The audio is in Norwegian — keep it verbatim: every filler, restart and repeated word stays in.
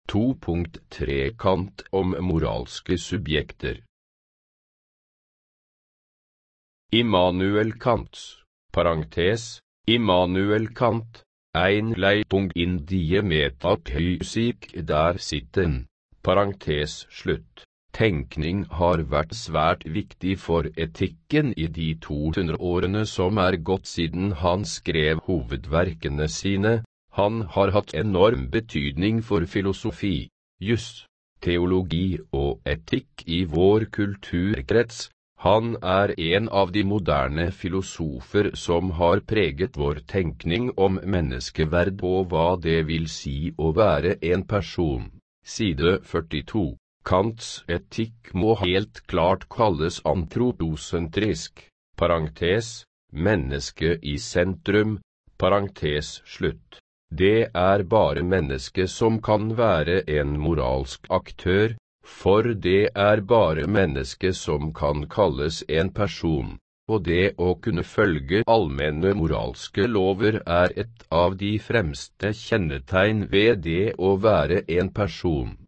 to punkt tre Kant om moralske subjekter. Immanuel Kant, parentes, Immanuel Kant, ein leitung in die metafysik der sitten, parentes slutt. Tenkning har vært svært viktig for etikken i de to hundre årene som er gått siden han skrev hovedverkene sine. Han har hatt enorm betydning for filosofi, juss, teologi og etikk i vår kulturkrets. Han er en av de moderne filosofer som har preget vår tenkning om menneskeverd og hva det vil si å være en person. Side førtito. Kants etikk må helt klart kalles antroposentrisk, parentes, menneske i sentrum, parentes slutt. Det er bare mennesket som kan være en moralsk aktør, for det er bare mennesket som kan kalles en person, og det å kunne følge allmenne moralske lover er et av de fremste kjennetegn ved det å være en person.